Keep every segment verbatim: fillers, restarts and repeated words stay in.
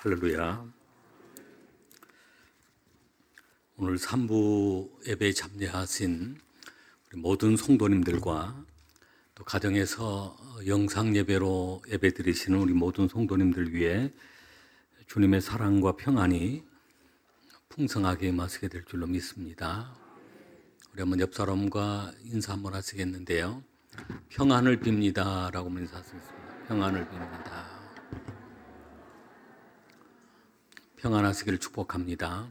할렐루야. 오늘 삼 부 예배에 참여하신 우리 모든 성도님들과 또 가정에서 영상 예배로 예배 드리시는 우리 모든 성도님들 위해 주님의 사랑과 평안이 풍성하게 임하시게 될 줄로 믿습니다. 우리 한번 옆 사람과 인사 한번 하시겠는데요. 평안을 빕니다 라고 인사하시겠습니다. 평안을 빕니다. 평안하시기를 축복합니다.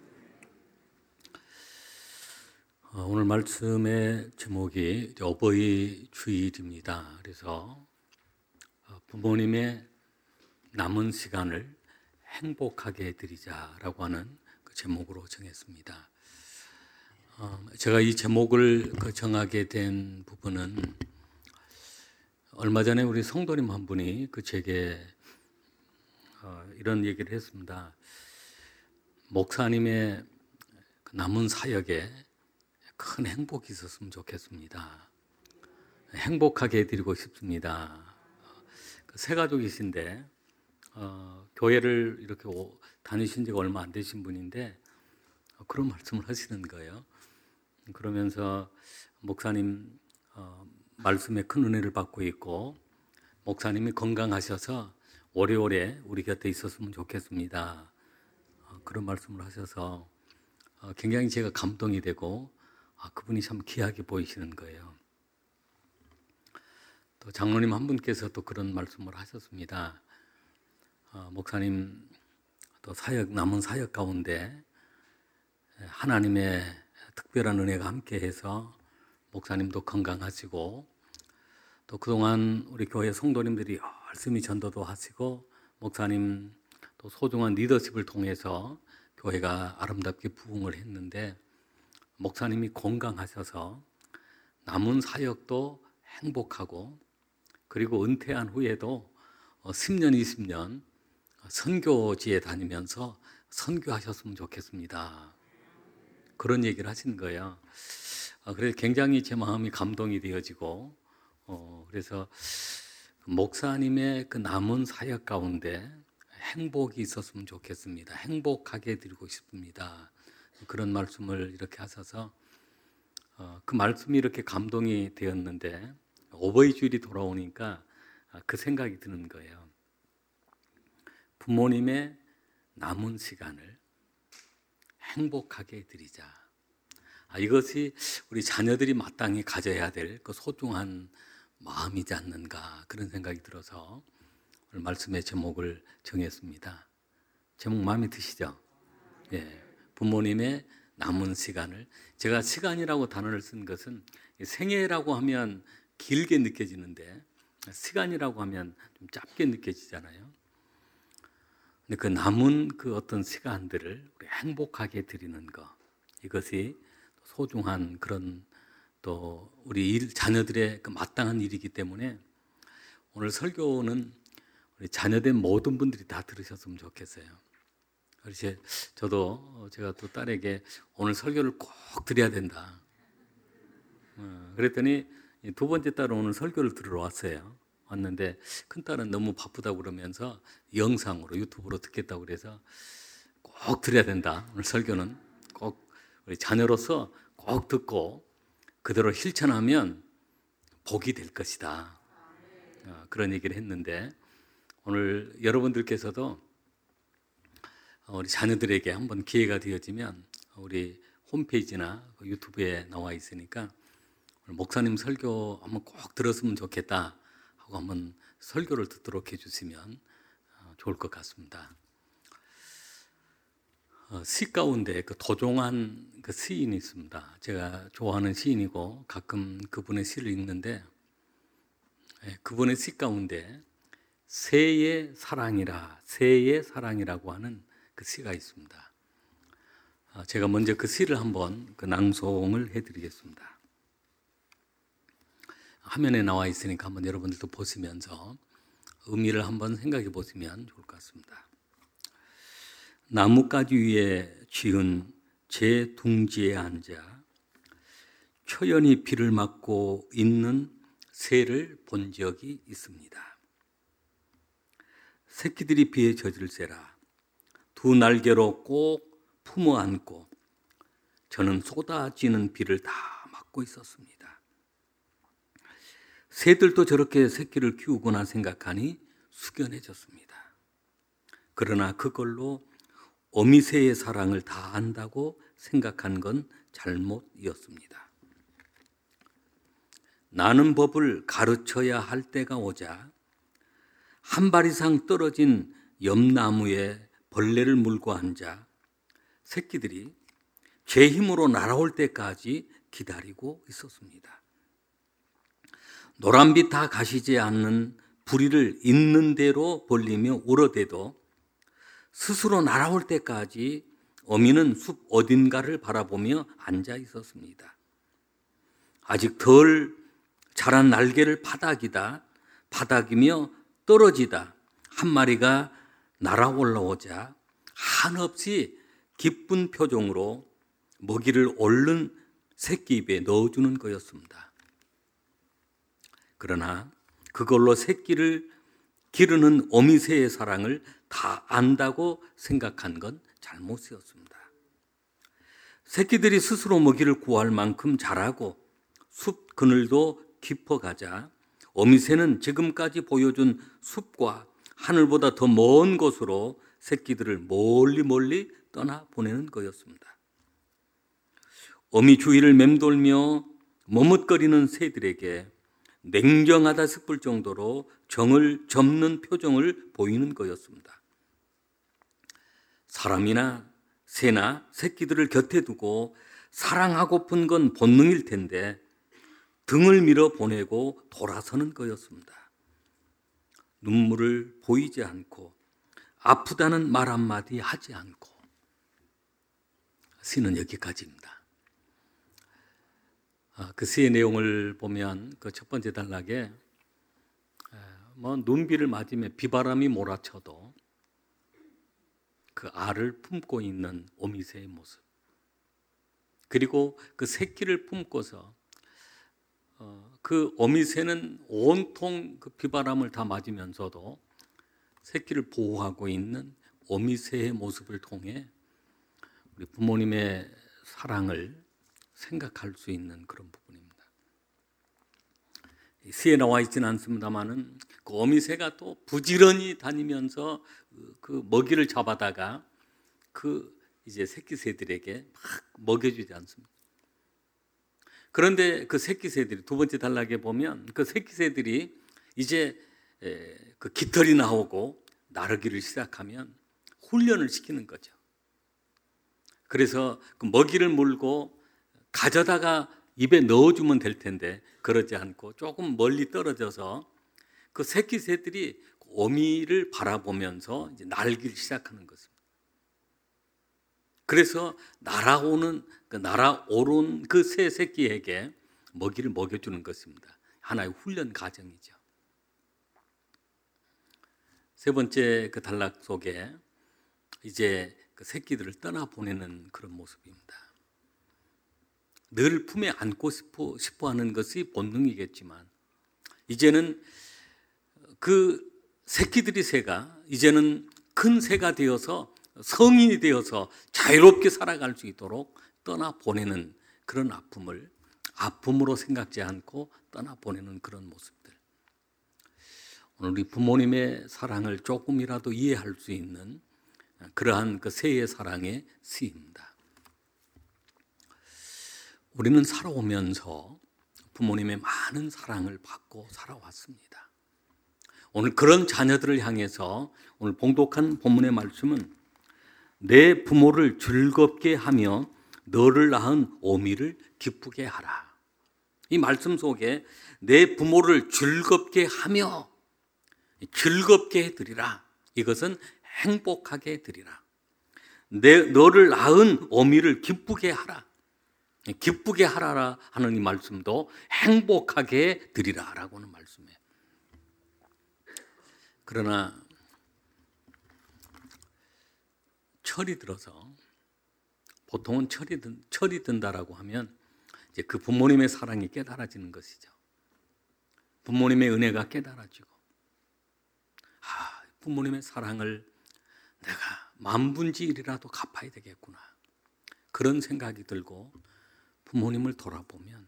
오늘 말씀의 제목이 어버이 주일입니다. 그래서 부모님의 남은 시간을 행복하게 드리자라고 하는 그 제목으로 정했습니다. 제가 이 제목을 정하게 된 부분은 얼마 전에 우리 성도님 한 분이 그 제게 이런 얘기를 했습니다. 목사님의 남은 사역에 큰 행복이 있었으면 좋겠습니다. 행복하게 해드리고 싶습니다. 세 가족이신데 어, 교회를 이렇게 오, 다니신 지가 얼마 안 되신 분인데 어, 그런 말씀을 하시는 거예요. 그러면서 목사님 어, 말씀에 큰 은혜를 받고 있고 목사님이 건강하셔서 오래오래 우리 곁에 있었으면 좋겠습니다. 어, 그런 말씀을 하셔서 어, 굉장히 제가 감동이 되고 아, 그분이 참 귀하게 보이시는 거예요. 또 장로님 한 분께서 또 그런 말씀을 하셨습니다. 어, 목사님 또 사역 남은 사역 가운데 하나님의 특별한 은혜가 함께해서 목사님도 건강하시고 또 그동안 우리 교회 성도님들이 열심히 전도도 하시고 목사님 또 소중한 리더십을 통해서 교회가 아름답게 부흥을 했는데 목사님이 건강하셔서 남은 사역도 행복하고 그리고 은퇴한 후에도 십 년, 이십 년 선교지에 다니면서 선교하셨으면 좋겠습니다. 그런 얘기를 하신 거예요. 그래서 굉장히 제 마음이 감동이 되어지고 어, 그래서 목사님의 그 남은 사역 가운데 행복이 있었으면 좋겠습니다. 행복하게 드리고 싶습니다. 그런 말씀을 이렇게 하셔서 어, 그 말씀이 이렇게 감동이 되었는데 어버이 주일이 돌아오니까 그 생각이 드는 거예요. 부모님의 남은 시간을 행복하게 드리자. 아, 이것이 우리 자녀들이 마땅히 가져야 될 그 소중한 마음이지 않는가 그런 생각이 들어서 오늘 말씀의 제목을 정했습니다. 제목 마음에 드시죠? 예. 부모님의 남은 시간을 제가 시간이라고 단어를 쓴 것은 생애라고 하면 길게 느껴지는데 시간이라고 하면 좀 짧게 느껴지잖아요. 근데 그 남은 그 어떤 시간들을 우리 행복하게 드리는 것 이것이 소중한 그런 또 우리 일, 자녀들의 그 마땅한 일이기 때문에 오늘 설교는 우리 자녀된 모든 분들이 다 들으셨으면 좋겠어요. 그래서 저도 제가 또 딸에게 오늘 설교를 꼭 드려야 된다. 그랬더니 두 번째 딸은 오늘 설교를 들으러 왔어요. 왔는데 큰 딸은 너무 바쁘다고 그러면서 영상으로 유튜브로 듣겠다고 그래서 꼭 드려야 된다. 오늘 설교는 꼭 우리 자녀로서 꼭 듣고 그대로 실천하면 복이 될 것이다. 그런 얘기를 했는데 오늘 여러분들께서도 우리 자녀들에게 한번 기회가 되어지면 우리 홈페이지나 유튜브에 나와 있으니까 목사님 설교 한번 꼭 들었으면 좋겠다 하고 한번 설교를 듣도록 해주시면 좋을 것 같습니다. 시 가운데 그 도종환 그 시인이 있습니다. 제가 좋아하는 시인이고 가끔 그분의 시를 읽는데 그분의 시 가운데 새의 사랑이라 새의 사랑이라고 하는 그 시가 있습니다. 제가 먼저 그 시를 한번 그 낭송을 해드리겠습니다. 화면에 나와 있으니까 한번 여러분들도 보시면서 의미를 한번 생각해 보시면 좋을 것 같습니다. 나뭇가지 위에 쥐은 제 둥지에 앉아 초연히 비를 맞고 있는 새를 본 적이 있습니다. 새끼들이 비에 젖을세라 두 날개로 꼭 품어 안고 저는 쏟아지는 비를 다 맞고 있었습니다. 새들도 저렇게 새끼를 키우구나 생각하니 숙연해졌습니다. 그러나 그걸로 어미새의 사랑을 다 안다고 생각한 건 잘못이었습니다. 나는 법을 가르쳐야 할 때가 오자 한 발 이상 떨어진 염나무에 벌레를 물고 앉아 새끼들이 제 힘으로 날아올 때까지 기다리고 있었습니다. 노란빛 다 가시지 않는 부리를 있는 대로 벌리며 울어대도 스스로 날아올 때까지 어미는 숲 어딘가를 바라보며 앉아 있었습니다. 아직 덜 자란 날개를 파닥이다 파닥이며 떨어지다 한 마리가 날아 올라오자 한없이 기쁜 표정으로 먹이를 얼른 새끼 입에 넣어주는 거였습니다. 그러나 그걸로 새끼를 기르는 어미새의 사랑을 다 안다고 생각한 건 잘못이었습니다. 새끼들이 스스로 먹이를 구할 만큼 자라고 숲 그늘도 깊어가자 어미새는 지금까지 보여준 숲과 하늘보다 더 먼 곳으로 새끼들을 멀리 멀리 떠나보내는 거였습니다. 어미 주위를 맴돌며 머뭇거리는 새들에게 냉정하다 싶을 정도로 정을 접는 표정을 보이는 거였습니다. 사람이나 새나 새끼들을 곁에 두고 사랑하고픈 건 본능일 텐데 등을 밀어 보내고 돌아서는 거였습니다. 눈물을 보이지 않고 아프다는 말 한마디 하지 않고. 시는 여기까지입니다. 그 시의 내용을 보면 그 첫 번째 단락에 뭐 눈비를 맞으며 비바람이 몰아쳐도 그 알을 품고 있는 어미새의 모습, 그리고 그 새끼를 품고서 그 어미새는 온통 그 비바람을 다 맞으면서도 새끼를 보호하고 있는 어미새의 모습을 통해 우리 부모님의 사랑을 생각할 수 있는 그런 부분입니다. 시에 나와 있지는 않습니다만은 그 어미새가 또 부지런히 다니면서 그 먹이를 잡아다가 그 이제 새끼 새들에게 막 먹여주지 않습니까? 그런데 그 새끼 새들이 두 번째 단락에 보면 그 새끼 새들이 이제 그 깃털이 나오고 나르기를 시작하면 훈련을 시키는 거죠. 그래서 그 먹이를 물고 가져다가 입에 넣어주면 될 텐데 그러지 않고 조금 멀리 떨어져서 그 새끼 새들이 어미를 바라보면서 이제 날기를 시작하는 것입니다. 그래서 날아오는 그 날아오른 그 새 새끼에게 먹이를 먹여주는 것입니다. 하나의 훈련 과정이죠. 세 번째 그 단락 속에 이제 그 새끼들을 떠나보내는 그런 모습입니다. 늘 품에 안고 싶어, 싶어 하는 것이 본능이겠지만 이제는 그 새끼들이 새가 이제는 큰 새가 되어서 성인이 되어서 자유롭게 살아갈 수 있도록 떠나보내는 그런 아픔을 아픔으로 생각지 않고 떠나보내는 그런 모습들. 오늘 우리 부모님의 사랑을 조금이라도 이해할 수 있는 그러한 그 새의 사랑의 시입니다. 우리는 살아오면서 부모님의 많은 사랑을 받고 살아왔습니다. 오늘 그런 자녀들을 향해서 오늘 봉독한 본문의 말씀은 내 부모를 즐겁게 하며 너를 낳은 어미를 기쁘게 하라. 이 말씀 속에 내 부모를 즐겁게 하며 즐겁게 해드리라. 이것은 행복하게 해드리라. 내, 너를 낳은 어미를 기쁘게 하라. 기쁘게 하라 하는 이 말씀도 행복하게 드리라 라고 하는 말씀이에요. 그러나 철이 들어서 보통은 철이, 든, 철이 든다라고 하면 이제 그 부모님의 사랑이 깨달아지는 것이죠. 부모님의 은혜가 깨달아지고 아, 부모님의 사랑을 내가 만분지 일이라도 갚아야 되겠구나. 그런 생각이 들고 부모님을 돌아보면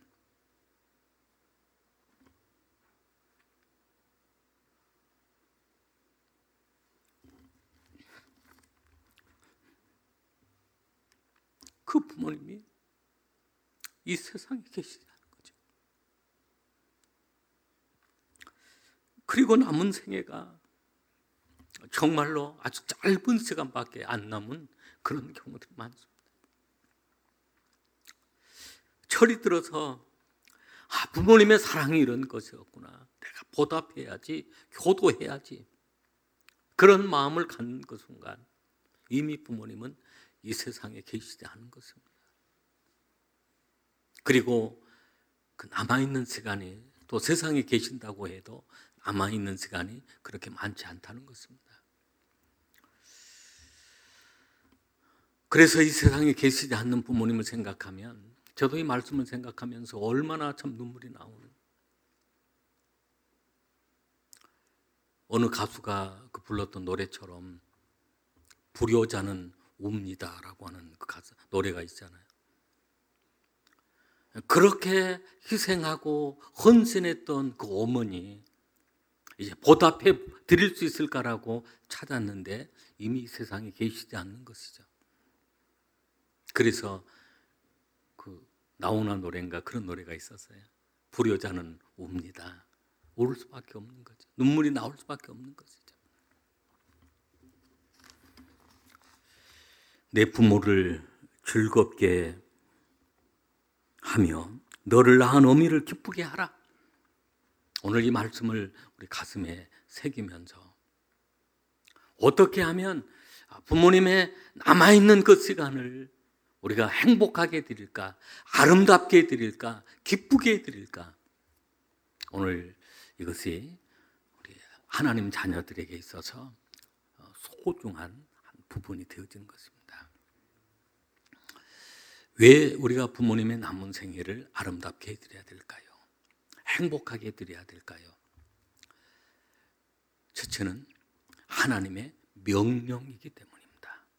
그 부모님이 이 세상에 계시지 않은 거죠. 그리고 남은 생애가 정말로 아주 짧은 시간밖에 안 남은 그런 경우들이 많습니다. 철이 들어서 아, 부모님의 사랑이 이런 것이었구나. 내가 보답해야지, 효도해야지. 그런 마음을 갖는 그 순간 이미 부모님은 이 세상에 계시지 않은 것입니다. 그리고 그 남아있는 시간이 또 세상에 계신다고 해도 남아있는 시간이 그렇게 많지 않다는 것입니다. 그래서 이 세상에 계시지 않는 부모님을 생각하면 저도 이 말씀을 생각하면서 얼마나 참 눈물이 나오는. 어느 가수가 그 불렀던 노래처럼 불효자는 웁니다라고 하는 그 가사, 노래가 있잖아요. 그렇게 희생하고 헌신했던 그 어머니 이제 보답해 드릴 수 있을까라고 찾았는데 이미 이 세상에 계시지 않는 것이죠. 그래서 그 나오나 노래인가 그런 노래가 있었어요. 불효자는 웁니다. 울 수밖에 없는 거죠. 눈물이 나올 수밖에 없는 것이죠. 내 부모를 즐겁게 하며 너를 낳은 어미를 기쁘게 하라. 오늘 이 말씀을 우리 가슴에 새기면서 어떻게 하면 부모님의 남아있는 그 시간을 우리가 행복하게 드릴까, 아름답게 드릴까, 기쁘게 드릴까. 오늘 이것이 우리 하나님 자녀들에게 있어서 소중한 부분이 되어지는 것입니다. 왜 우리가 부모님의 남은 생애를 아름답게 해드려야 될까요? 행복하게 해드려야 될까요? 첫째는 하나님의 명령이기 때문입니다.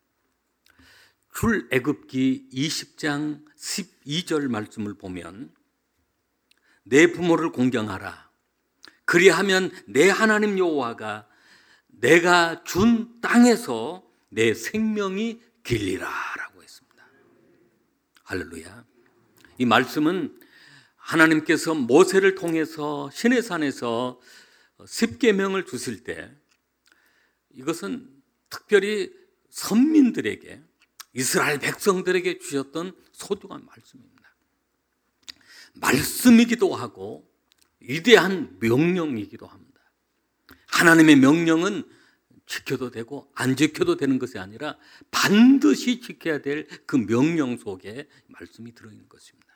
출애굽기 이십 장 십이 절 말씀을 보면 내 부모를 공경하라. 그리하면 내 하나님 여호와가 내가 준 땅에서 내 생명이 길리라 라고 했습니다. 할렐루야. 이 말씀은 하나님께서 모세를 통해서 시내산에서 십계명을 주실 때 이것은 특별히 선민들에게 이스라엘 백성들에게 주셨던 소중한 말씀입니다. 말씀이기도 하고 위대한 명령이기도 합니다. 하나님의 명령은 지켜도 되고 안 지켜도 되는 것이 아니라 반드시 지켜야 될 그 명령 속에 말씀이 들어있는 것입니다.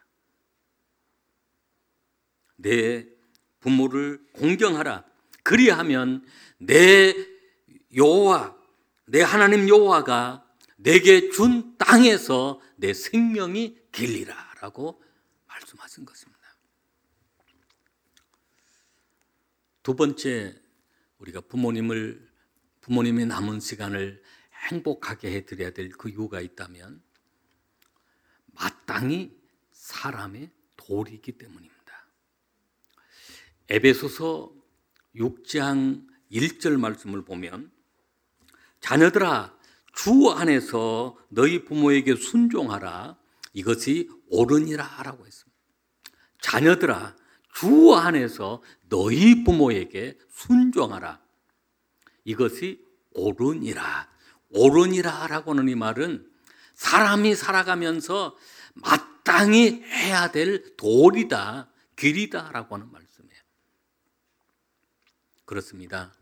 내 부모를 공경하라. 그리하면 내 여호와, 내 하나님 여호와가 내게 준 땅에서 내 생명이 길리라 라고 말씀하신 것입니다. 두 번째, 우리가 부모님을 부모님의 남은 시간을 행복하게 해드려야 될 그 이유가 있다면 마땅히 사람의 도리이기 때문입니다. 에베소서 육 장 일 절 말씀을 보면 자녀들아 주 안에서 너희 부모에게 순종하라. 이것이 옳으니라 라고 했습니다. 자녀들아 주 안에서 너희 부모에게 순종하라. 이것이 옳으니라. 옳으니라 라고 하는 이 말은 사람이 살아가면서 마땅히 해야 될 도리다, 길이다 라고 하는 말씀이에요. 그렇습니다.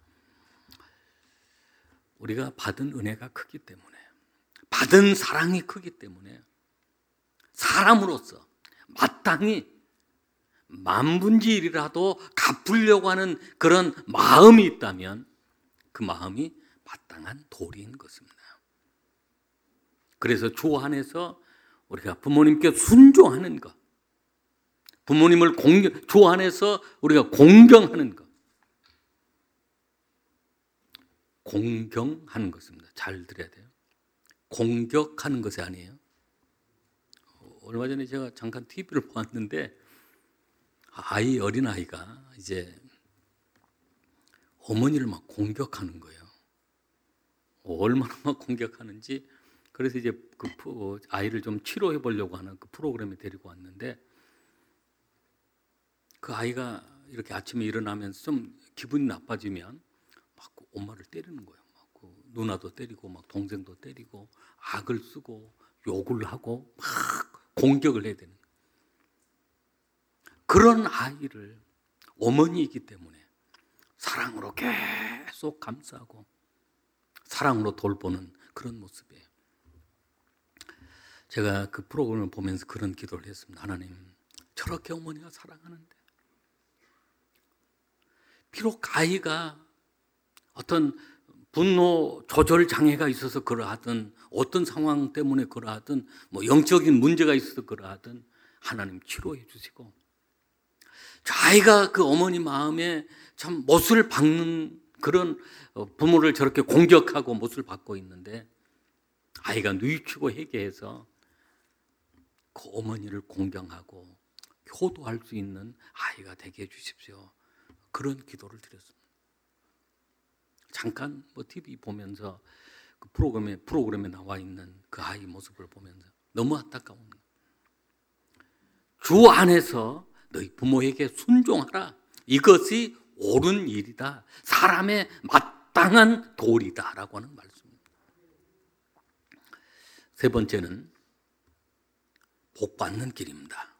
우리가 받은 은혜가 크기 때문에, 받은 사랑이 크기 때문에 사람으로서 마땅히 만분지일이라도 갚으려고 하는 그런 마음이 있다면 그 마음이 마땅한 도리인 것입니다. 그래서 주 안에서 우리가 부모님께 순종하는 것, 부모님을 공경, 주 안에서 우리가 공경하는 것, 공경하는 것입니다. 잘 들어야 돼요. 공격하는 것이 아니에요. 얼마 전에 제가 잠깐 티비를 보았는데 아이 어린 아이가 이제 어머니를 막 공격하는 거예요. 얼마나 막 공격하는지. 그래서 이제 그 아이를 좀 치료해 보려고 하는 그 프로그램에 데리고 왔는데 그 아이가 이렇게 아침에 일어나면서 좀 기분이 나빠지면 막 엄마를 때리는 거예요. 막 누나도 때리고 막 동생도 때리고 악을 쓰고 욕을 하고 막 공격을 해야 되는 거예요. 그런 아이를 어머니이기 때문에 사랑으로 계속 감싸고 사랑으로 돌보는 그런 모습이에요. 제가 그 프로그램을 보면서 그런 기도를 했습니다. 하나님, 저렇게 어머니가 사랑하는데 비록 아이가 어떤 분노 조절 장애가 있어서 그러하든 어떤 상황 때문에 그러하든 뭐 영적인 문제가 있어서 그러하든 하나님 치료해 주시고 저 아이가 그 어머니 마음에 참 못을 박는 그런 부모를 저렇게 공격하고 못을 받고 있는데 아이가 뉘우치고 회개해서 그 어머니를 공경하고 효도할 수 있는 아이가 되게 해주십시오. 그런 기도를 드렸습니다. 잠깐 뭐 티비 보면서 그 프로그램에 프로그램에 나와 있는 그 아이 모습을 보면서 너무 안타까운 거예요. 주 안에서 너희 부모에게 순종하라. 이것이 옳은 일이다. 사람의 마땅한 도리다라고 하는 말씀입니다. 세 번째는 복 받는 길입니다.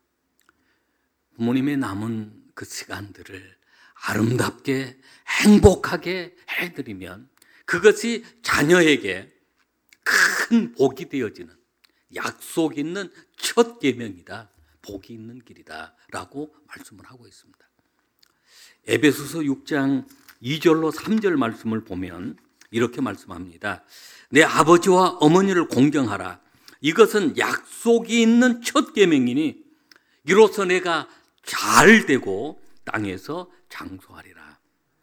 부모님의 남은 그 시간들을 아름답게 행복하게 해드리면 그것이 자녀에게 큰 복이 되어지는 약속 있는 첫 계명이다. 복이 있는 길이다 라고 말씀을 하고 있습니다. 에베소서 육 장 이 절로 삼 절 말씀을 보면 이렇게 말씀합니다. 내 아버지와 어머니를 공경하라. 이것은 약속이 있는 첫 계명이니 이로써 내가 잘 되고 땅에서 장수하리라.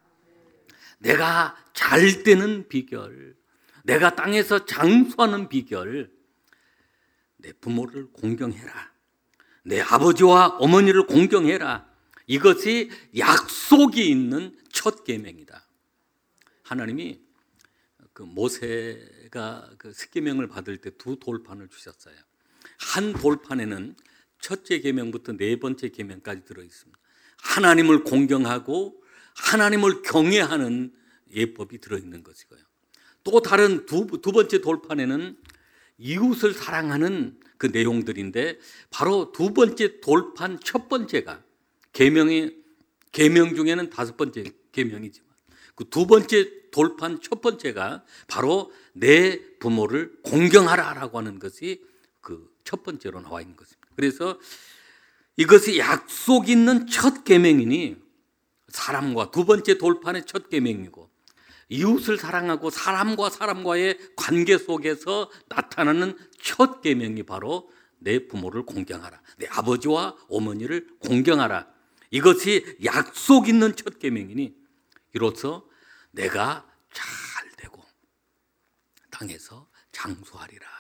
내가 잘 되는 비결, 내가 땅에서 장수하는 비결, 내 부모를 공경해라. 내 아버지와 어머니를 공경해라. 이것이 약속이 있는 첫 계명이다. 하나님이 그 모세가 그 십계명을 받을 때 두 돌판을 주셨어요. 한 돌판에는 첫째 계명부터 네 번째 계명까지 들어 있습니다. 하나님을 공경하고 하나님을 경외하는 예법이 들어 있는 것이고요. 또 다른 두, 두 번째 돌판에는 이웃을 사랑하는 그 내용들인데 바로 두 번째 돌판 첫 번째가 계명이 계명 중에는 다섯 번째 계명이지만 그 두 번째 돌판 첫 번째가 바로 내 부모를 공경하라라고 하는 것이 그 첫 번째로 나와 있는 것입니다. 그래서 이것이 약속 있는 첫 계명이니 사람과 두 번째 돌판의 첫 계명이고 이웃을 사랑하고 사람과 사람과의 관계 속에서 나타나는 첫 계명이 바로 내 부모를 공경하라. 내 아버지와 어머니를 공경하라. 이것이 약속 있는 첫 계명이니 이로써 내가 잘 되고 땅에서 장수하리라.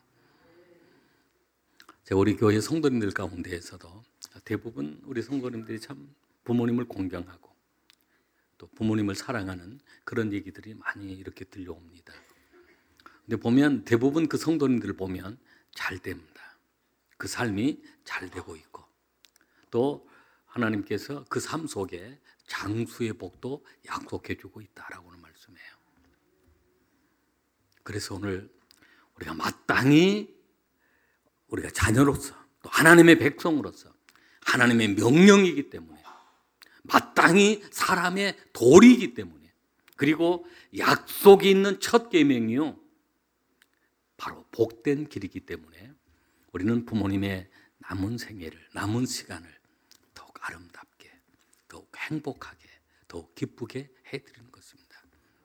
제가 우리 교회 성도님들 가운데에서도 대부분 우리 성도님들이 참 부모님을 공경하고 또 부모님을 사랑하는 그런 얘기들이 많이 이렇게 들려옵니다. 근데 보면 대부분 그 성도님들을 보면 잘 됩니다. 그 삶이 잘 되고 있고 또 하나님께서 그 삶 속에 장수의 복도 약속해 주고 있다라고 하는 말씀이에요. 그래서 오늘 우리가 마땅히 우리가 자녀로서 또 하나님의 백성으로서 하나님의 명령이기 때문에 마땅히 사람의 도리이기 때문에 그리고 약속이 있는 첫 계명이요 바로 복된 길이기 때문에 우리는 부모님의 남은 생애를 남은 시간을 더욱 아름답게 더욱 행복하게 더욱 기쁘게 해드리는 것입니다.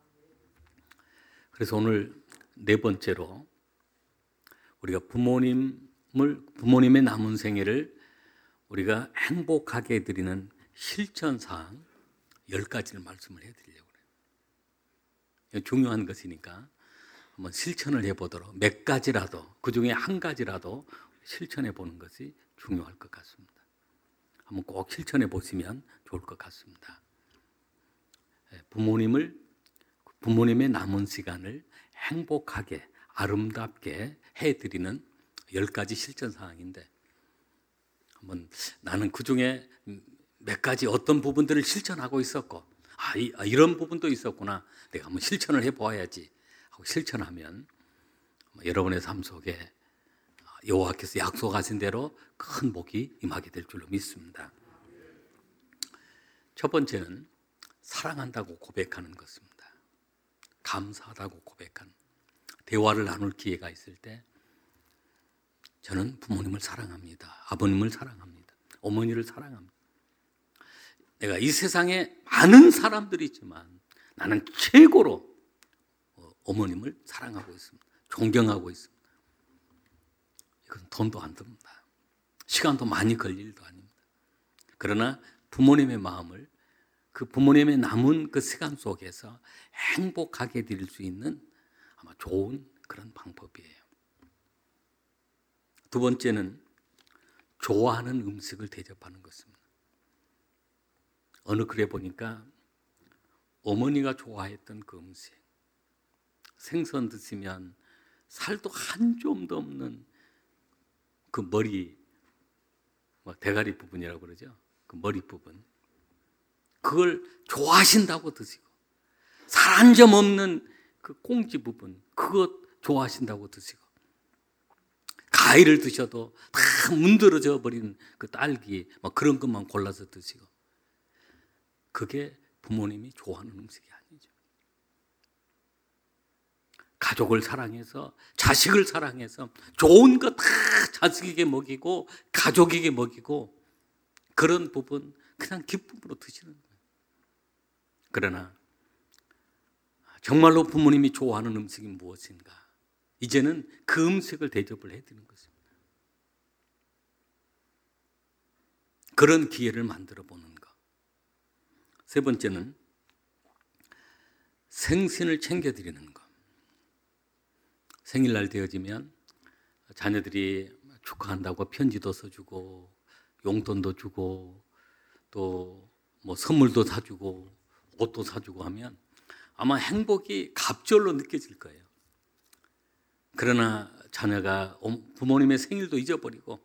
그래서 오늘 네 번째로 우리가 부모님을 부모님의 남은 생애를 우리가 행복하게 해드리는 실천사항 열 가지를 말씀을 해드리려고 해요. 중요한 것이니까 한번 실천을 해보도록, 몇 가지라도, 그 중에 한 가지라도 실천해 보는 것이 중요할 것 같습니다. 한번 꼭 실천해 보시면 좋을 것 같습니다. 부모님을, 부모님의 남은 시간을 행복하게, 아름답게 해드리는 열 가지 실천 사항인데, 한번 나는 그 중에 몇 가지 어떤 부분들을 실천하고 있었고, 아, 이, 아, 이런 부분도 있었구나, 내가 한번 실천을 해보아야지 하고 실천하면 여러분의 삶 속에 여호와께서 약속하신 대로 큰 복이 임하게 될 줄로 믿습니다. 첫 번째는 사랑한다고 고백하는 것입니다. 감사하다고 고백하는, 대화를 나눌 기회가 있을 때 저는 부모님을 사랑합니다. 아버님을 사랑합니다. 어머니를 사랑합니다. 내가 이 세상에 많은 사람들이 있지만 나는 최고로 어머님을 사랑하고 있습니다. 존경하고 있습니다. 이건 돈도 안 듭니다. 시간도 많이 걸릴 일도 아닙니다. 그러나 부모님의 마음을, 그 부모님의 남은 그 시간 속에서 행복하게 드릴 수 있는 아마 좋은 그런 방법이에요. 두 번째는 좋아하는 음식을 대접하는 것입니다. 어느 글에 보니까 어머니가 좋아했던 그 음식, 생선 드시면 살도 한 줌도 없는 그 머리, 뭐 대가리 부분이라고 그러죠. 그 머리 부분, 그걸 좋아하신다고 드시고, 살 한 점 없는 그 꽁지 부분, 그것 좋아하신다고 드시고, 가위를 드셔도 다 문드러져 버린 그 딸기, 뭐 그런 것만 골라서 드시고, 그게 부모님이 좋아하는 음식이 아니죠. 가족을 사랑해서, 자식을 사랑해서 좋은 거 다 자식에게 먹이고 가족에게 먹이고, 그런 부분 그냥 기쁨으로 드시는 거예요. 그러나 정말로 부모님이 좋아하는 음식이 무엇인가, 이제는 그 음식을 대접을 해드리는 것입니다. 그런 기회를 만들어 보는 것. 세 번째는 생신을 챙겨드리는 것. 생일날 되어지면 자녀들이 축하한다고 편지도 써주고 용돈도 주고 또 뭐 선물도 사주고 옷도 사주고 하면 아마 행복이 갑절로 느껴질 거예요. 그러나 자녀가 부모님의 생일도 잊어버리고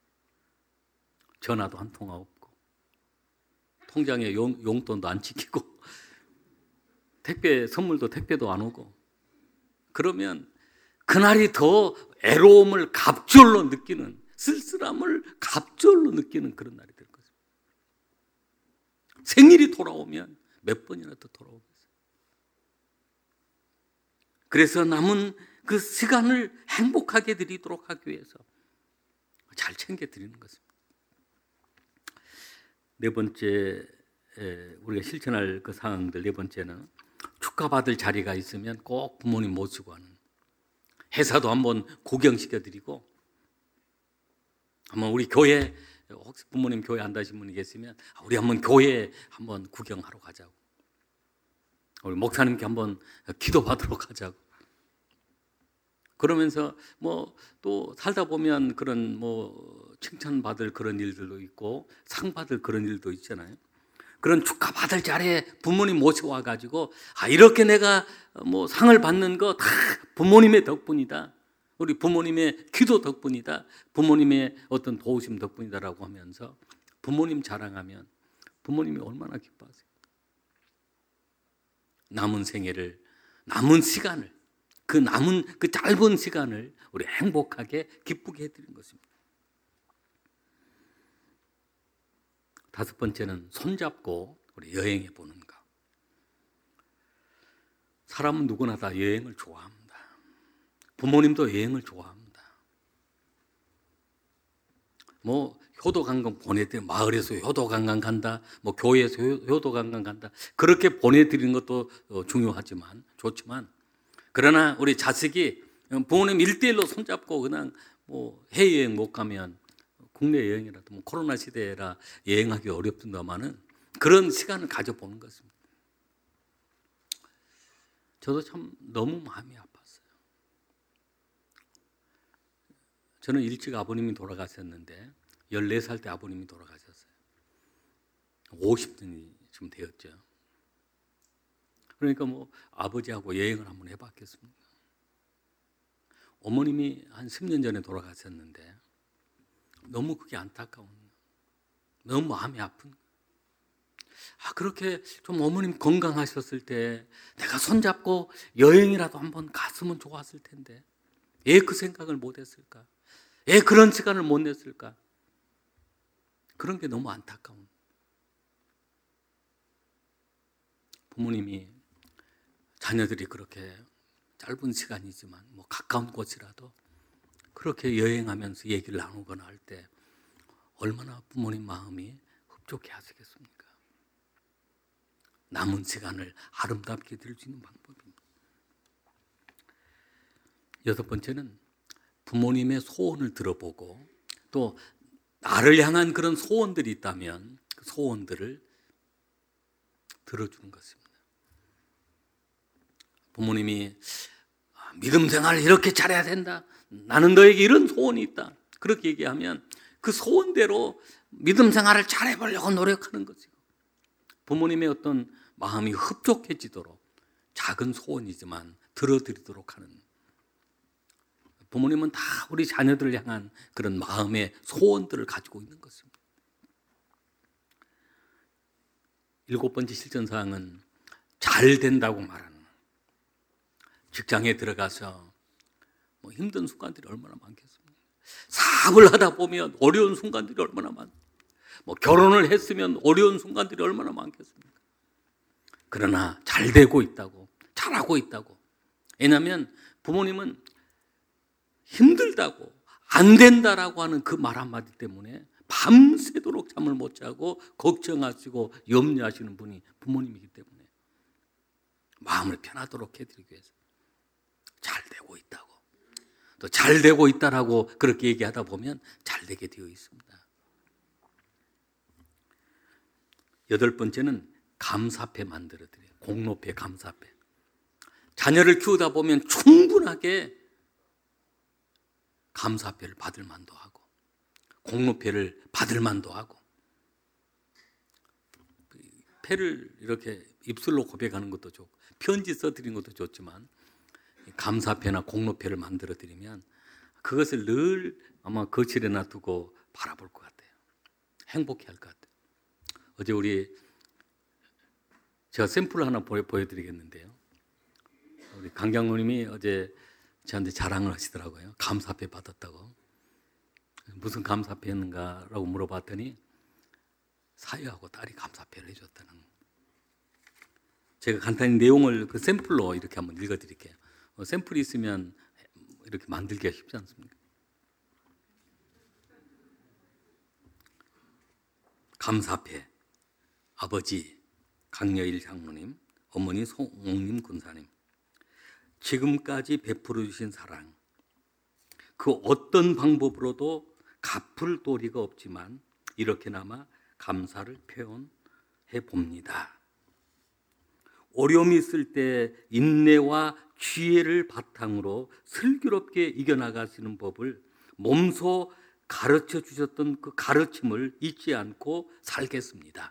전화도 한 통화 없고 통장에 용, 용돈도 안 지키고 택배 선물도 택배도 안 오고, 그러면 그날이 더 애로움을 갑절로 느끼는, 쓸쓸함을 갑절로 느끼는 그런 날이 될 거죠. 생일이 돌아오면 몇 번이나 더 돌아오겠어요. 그래서 남은 그 시간을 행복하게 드리도록 하기 위해서 잘 챙겨 드리는 것입니다. 네 번째, 우리가 실천할 그 상황들, 네 번째는 축하받을 자리가 있으면 꼭 부모님 모시고 하는, 회사도 한번 구경시켜 드리고, 한번 우리 교회, 혹시 부모님 교회 안 다신 분이 계시면 우리 한번 교회 한번 구경하러 가자고, 우리 목사님께 한번 기도 받으러 가자고. 그러면서 뭐 또 살다 보면 그런 뭐 칭찬받을 그런 일들도 있고 상 받을 그런 일도 있잖아요. 그런 축하받을 자리에 부모님 모셔와 가지고, 아, 이렇게 내가 뭐 상을 받는 거 다 부모님의 덕분이다, 우리 부모님의 기도 덕분이다, 부모님의 어떤 도우심 덕분이다라고 하면서 부모님 자랑하면 부모님이 얼마나 기뻐하세요. 남은 생애를, 남은 시간을, 그 남은 그 짧은 시간을 우리 행복하게 기쁘게 해드리는 것입니다. 다섯 번째는 손잡고 우리 여행해 보는 것. 사람은 누구나 다 여행을 좋아합니다. 부모님도 여행을 좋아합니다. 뭐 효도관광 보내드리는, 마을에서 효도관광 간다, 뭐 교회에서 효도관광 간다, 그렇게 보내드리는 것도 중요하지만, 좋지만, 그러나 우리 자식이 부모님 일대일로 손잡고 그냥 뭐 해외여행 못 가면, 국내 여행이라도 뭐 코로나 시대라 여행하기 어렵던가마는 그런 시간을 가져보는 것입니다. 저도 참 너무 마음이 아팠어요. 저는 일찍 아버님이 돌아가셨는데 열네 살 때 아버님이 돌아가셨어요. 오십 년이 좀 되었죠. 그러니까 뭐 아버지하고 여행을 한번 해봤겠습니까? 어머님이 한 십 년 전에 돌아가셨는데 너무 그게 안타까운, 너무 마음이 아픈. 아, 그렇게 좀 어머님 건강하셨을 때 내가 손잡고 여행이라도 한번 갔으면 좋았을 텐데 왜 그 생각을 못했을까? 왜 그런 시간을 못 냈을까? 그런 게 너무 안타까운. 부모님이 자녀들이 그렇게 짧은 시간이지만 뭐 가까운 곳이라도 그렇게 여행하면서 얘기를 나누거나 할 때 얼마나 부모님 마음이 흡족해 하시겠습니까? 남은 시간을 아름답게 드릴 수 있는 방법입니다. 여섯 번째는 부모님의 소원을 들어보고 또 나를 향한 그런 소원들이 있다면 그 소원들을 들어주는 것입니다. 부모님이 믿음 생활을 이렇게 잘해야 된다. 나는 너에게 이런 소원이 있다. 그렇게 얘기하면 그 소원대로 믿음 생활을 잘해보려고 노력하는 것이고, 부모님의 어떤 마음이 흡족해지도록 작은 소원이지만 들어드리도록 하는, 부모님은 다 우리 자녀들을 향한 그런 마음의 소원들을 가지고 있는 것입니다. 일곱 번째 실천사항은 잘 된다고 말하는, 직장에 들어가서 뭐 힘든 순간들이 얼마나 많겠습니까? 사업을 하다 보면 어려운 순간들이 얼마나 많, 뭐 결혼을 했으면 어려운 순간들이 얼마나 많겠습니까? 그러나 잘 되고 있다고, 잘하고 있다고. 왜냐하면 부모님은 힘들다고, 안 된다라고 하는 그 말 한마디 때문에 밤새도록 잠을 못 자고 걱정하시고 염려하시는 분이 부모님이기 때문에 마음을 편하도록 해드리기 위해서 잘 되고 있다고, 또 잘 되고 있다라고 그렇게 얘기하다 보면 잘 되게 되어 있습니다. 여덟 번째는 감사패 만들어드려요. 공로패, 감사패. 자녀를 키우다 보면 충분하게 감사패를 받을 만도 하고 공로패를 받을 만도 하고, 패를 이렇게 입술로 고백하는 것도 좋고 편지 써드리는 것도 좋지만 감사패나 공로패를 만들어 드리면 그것을 늘 아마 거실에 놔두고 바라볼 것 같아요. 행복해 할 것 같아요. 어제 우리 제가 샘플을 하나 보여드리겠는데요. 우리 강장로님이 어제 저한테 자랑을 하시더라고요. 감사패 받았다고. 무슨 감사패였는가라고 물어봤더니 사위하고 딸이 감사패를 해줬다는. 제가 간단히 내용을 그 샘플로 이렇게 한번 읽어드릴게요. 어, 샘플이 있으면 이렇게 만들기가 쉽지 않습니까? 감사패. 아버지 강여일 장로님, 어머니 송옥림 군사님, 지금까지 베풀어 주신 사랑, 그 어떤 방법으로도 갚을 도리가 없지만 이렇게나마 감사를 표현해 봅니다. 어려움이 있을 때 인내와 지혜를 바탕으로 슬기롭게 이겨나가시는 법을 몸소 가르쳐 주셨던 그 가르침을 잊지 않고 살겠습니다.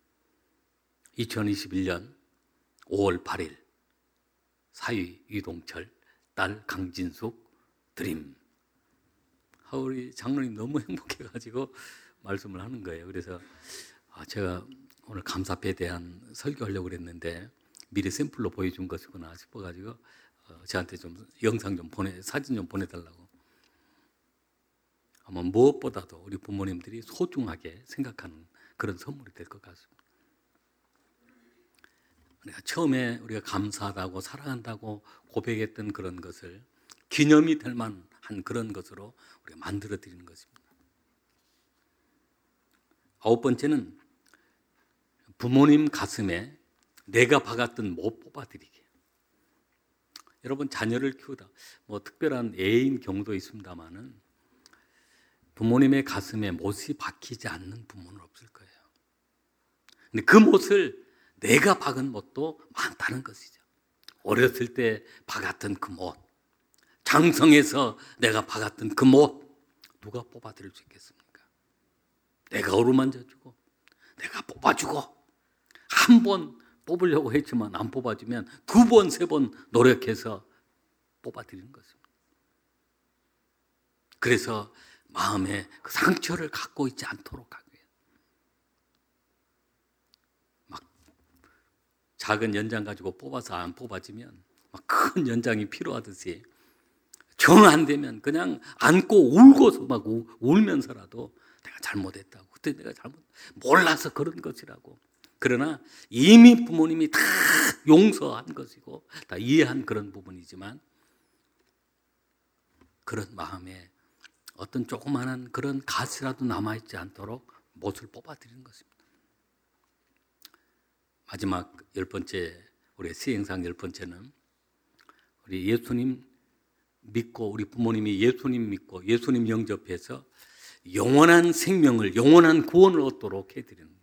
이천이십일 년 오월 팔일 사위 유동철, 딸 강진숙 드림. 우리 장로님 너무 행복해가지고 말씀을 하는 거예요. 그래서 제가 오늘 감사패에 대한 설교하려고 그랬는데 미리 샘플로 보여준 것이구나 싶어가지고 저한테 좀 영상 좀 보내, 사진 좀 보내달라고. 아마 무엇보다도 우리 부모님들이 소중하게 생각하는 그런 선물이 될 것 같습니다. 우리가 처음에 우리가 감사하다고 사랑한다고 고백했던 그런 것을 기념이 될 만한 그런 것으로 우리가 만들어 드리는 것입니다. 아홉 번째는 부모님 가슴에 내가 박았던 못 뽑아드리기. 여러분 자녀를 키우다 뭐 특별한 애인 경우도 있습니다만은 부모님의 가슴에 못이 박히지 않는 부모는 없을 거예요. 근데 그 못을 내가 박은 못도 많다는 것이죠. 어렸을 때 박았던 그 못, 장성에서 내가 박았던 그 못, 누가 뽑아드릴 수 있겠습니까? 내가 어루만져주고 내가 뽑아주고 한 번 뽑으려고 했지만 안 뽑아주면 두 번, 세 번 노력해서 뽑아드리는 것입니다. 그래서 마음에 그 상처를 갖고 있지 않도록 하기 위해 막 작은 연장 가지고 뽑아서 안 뽑아지면 막 큰 연장이 필요하듯이 정 안 되면 그냥 안고 울고서 막 우, 울면서라도 내가 잘못했다고, 그때 내가 잘못 몰라서 그런 것이라고. 그러나 이미 부모님이 다 용서한 것이고 다 이해한 그런 부분이지만 그런 마음에 어떤 조그마한 그런 가시라도 남아있지 않도록 못을 뽑아드리는 것입니다. 마지막 열 번째, 우리의 시행상 열 번째는 우리 예수님 믿고 우리 부모님이 예수님 믿고 예수님 영접해서 영원한 생명을, 영원한 구원을 얻도록 해드리는 것.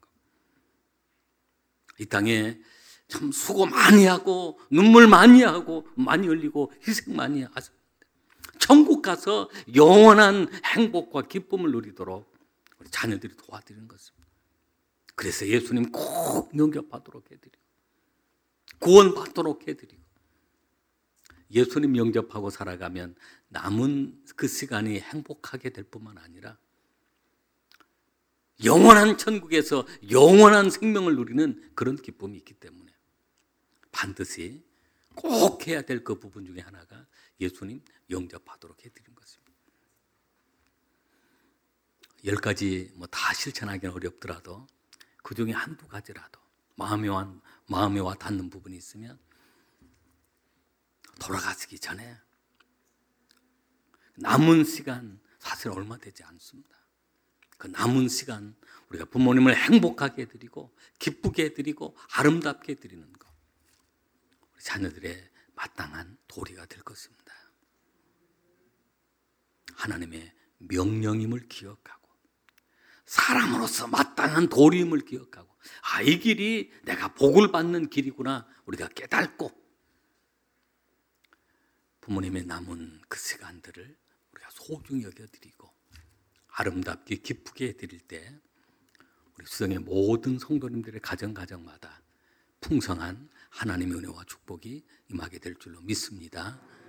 이 땅에 참 수고 많이 하고 눈물 많이 하고 많이 흘리고 희생 많이 하셨는데 천국 가서 영원한 행복과 기쁨을 누리도록 우리 자녀들이 도와드리는 것입니다. 그래서 예수님 꼭 영접하도록 해드리고 구원받도록 해드리고 예수님 영접하고 살아가면 남은 그 시간이 행복하게 될 뿐만 아니라 영원한 천국에서 영원한 생명을 누리는 그런 기쁨이 있기 때문에 반드시 꼭 해야 될 그 부분 중에 하나가 예수님 영접하도록 해드리는 것입니다. 열 가지 뭐 다 실천하기는 어렵더라도 그 중에 한두 가지라도 마음에 와, 마음에 와 닿는 부분이 있으면 돌아가시기 전에 남은 시간 사실 얼마 되지 않습니다. 그 남은 시간 우리가 부모님을 행복하게 해드리고 기쁘게 해드리고 아름답게 해드리는 것, 우리 자녀들의 마땅한 도리가 될 것입니다. 하나님의 명령임을 기억하고 사람으로서 마땅한 도리임을 기억하고 아, 이 길이 내가 복을 받는 길이구나 우리가 깨닫고 부모님의 남은 그 시간들을 우리가 소중히 여겨드리고 아름답게 기쁘게 해드릴 때 우리 수성의 모든 성도님들의 가정 가정마다 풍성한 하나님의 은혜와 축복이 임하게 될 줄로 믿습니다.